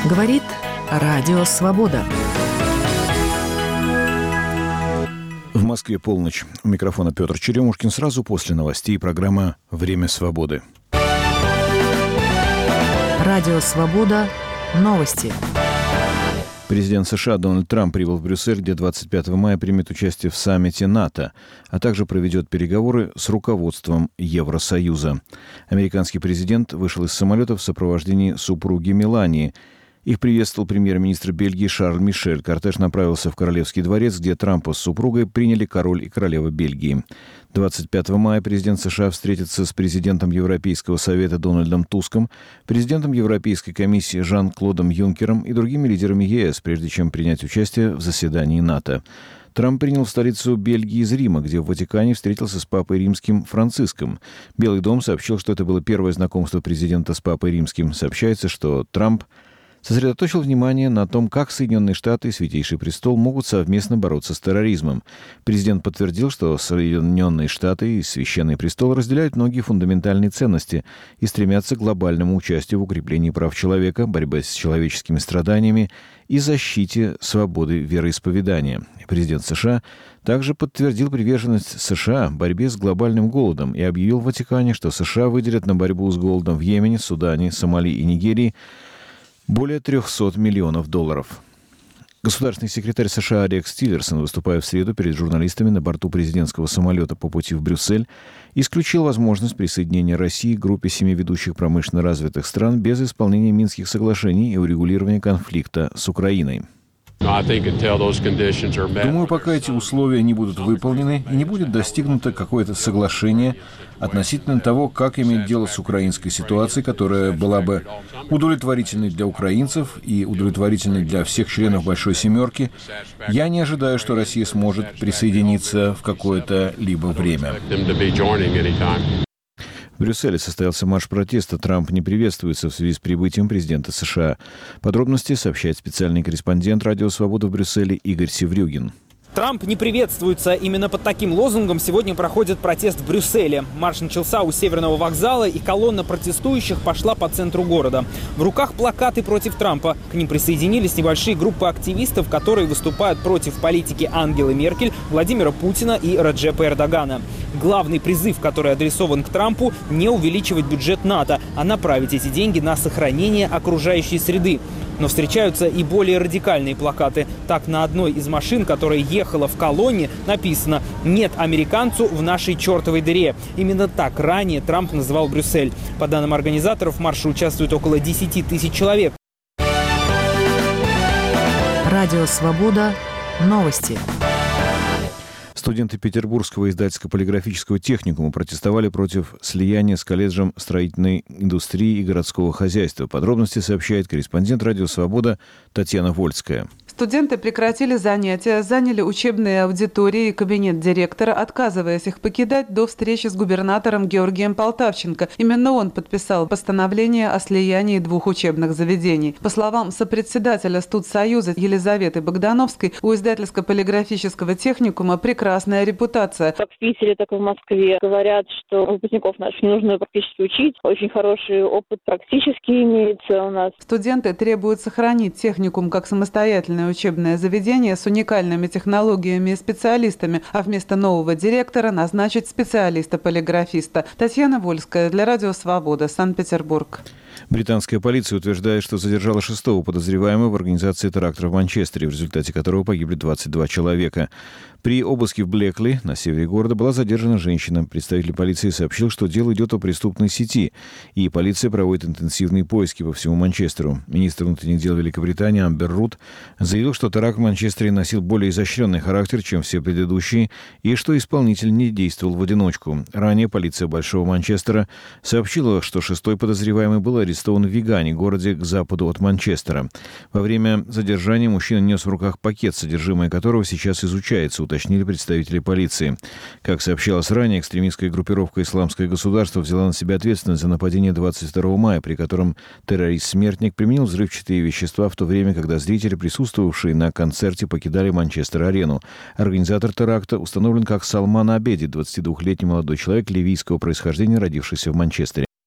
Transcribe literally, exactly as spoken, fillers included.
Говорит Радио Свобода. В Москве полночь. У микрофона Петр Черемушкин. Сразу после новостей программа «Время свободы». Радио Свобода. Новости. Президент США Дональд Трамп прибыл в Брюссель, где двадцать пятого мая примет участие в саммите НАТО, а также проведет переговоры с руководством Евросоюза. Американский президент вышел из самолета в сопровождении супруги Мелании. Их приветствовал премьер-министр Бельгии Шарль Мишель. Кортеж направился в Королевский дворец, где Трампа с супругой приняли король и королева Бельгии. двадцать пятого мая президент США встретится с президентом Европейского совета Дональдом Туском, президентом Европейской комиссии Жан-Клодом Юнкером и другими лидерами ЕС, прежде чем принять участие в заседании НАТО. Трамп принял в столицу Бельгии из Рима, где в Ватикане встретился с папой римским Франциском. Белый дом сообщил, что это было первое знакомство президента с папой римским. Сообщается, что Трамп сосредоточил внимание на том, как Соединенные Штаты и Святейший Престол могут совместно бороться с терроризмом. Президент подтвердил, что Соединенные Штаты и Священный Престол разделяют многие фундаментальные ценности и стремятся к глобальному участию в укреплении прав человека, борьбе с человеческими страданиями и защите свободы вероисповедания. Президент США также подтвердил приверженность США борьбе с глобальным голодом и объявил в Ватикане, что США выделят на борьбу с голодом в Йемене, Судане, Сомали и Нигерии более трехсот миллионов долларов. Государственный секретарь США Рекс Тиллерсон, выступая в среду перед журналистами на борту президентского самолета по пути в Брюссель, исключил возможность присоединения России к группе семи ведущих промышленно развитых стран без исполнения Минских соглашений и урегулирования конфликта с Украиной. Думаю, пока эти условия не будут выполнены и не будет достигнуто какое-то соглашение относительно того, как иметь дело с украинской ситуацией, которая была бы удовлетворительной для украинцев и удовлетворительной для всех членов Большой Семерки, я не ожидаю, что Россия сможет присоединиться в какое-то либо время. В Брюсселе состоялся марш протеста. Трамп не приветствуется в связи с прибытием президента США. Подробности сообщает специальный корреспондент «Радио Свобода» в Брюсселе Игорь Севрюгин. Трамп не приветствуется. Именно под таким лозунгом сегодня проходит протест в Брюсселе. Марш начался у Северного вокзала, и колонна протестующих пошла по центру города. В руках плакаты против Трампа. К ним присоединились небольшие группы активистов, которые выступают против политики Ангелы Меркель, Владимира Путина и Раджепа Эрдогана. Главный призыв, который адресован к Трампу – не увеличивать бюджет НАТО, а направить эти деньги на сохранение окружающей среды. Но встречаются и более радикальные плакаты. Так, на одной из машин, которая ехала в колонне, написано «Нет американцу в нашей чертовой дыре». Именно так ранее Трамп называл Брюссель. По данным организаторов, в марше участвует около десяти тысяч человек. Радио Свобода. Новости. Студенты Петербургского издательско-полиграфического техникума протестовали против слияния с колледжем строительной индустрии и городского хозяйства. Подробности сообщает корреспондент «Радио Свобода» Татьяна Вольская. Студенты прекратили занятия, заняли учебные аудитории и кабинет директора, отказываясь их покидать до встречи с губернатором Георгием Полтавченко. Именно он подписал постановление о слиянии двух учебных заведений. По словам сопредседателя студсоюза Елизаветы Богдановской, у издательско-полиграфического техникума прекрасная репутация. Как в Питере, так и в Москве говорят, что выпускников наших не нужно практически учить. Очень хороший опыт практически имеется у нас. Студенты требуют сохранить техникум как самостоятельное учебное заведение с уникальными технологиями и специалистами, а вместо нового директора назначить специалиста-полиграфиста. Татьяна Вольская для Радио Свобода, Санкт-Петербург. Британская полиция утверждает, что задержала шестого подозреваемого в организации теракта в Манчестере, в результате которого погибли двадцать два человека. При обыске в Блекли, на севере города, была задержана женщина. Представитель полиции сообщил, что дело идет о преступной сети, и полиция проводит интенсивные поиски по всему Манчестеру. Министр внутренних дел Великобритании Амбер Руд заявил, что теракт в Манчестере носил более изощренный характер, чем все предыдущие, и что исполнитель не действовал в одиночку. Ранее полиция Большого Манчестера сообщила, что шестой подозреваемый был арестован в Вигане, городе к западу от Манчестера. Во время задержания мужчина нес в руках пакет, содержимое которого сейчас изучается, уточнили представители полиции. Как сообщалось ранее, экстремистская группировка «Исламское государство» взяла на себя ответственность за нападение двадцать второго мая, при котором террорист-смертник применил взрывчатые вещества в то время, когда зрители, присутствовавшие на концерте, покидали Манчестер-арену. Организатор теракта установлен как Салман Абеди, двадцатидвухлетний молодой человек ливийского происхождения, родившийся в Манчестере.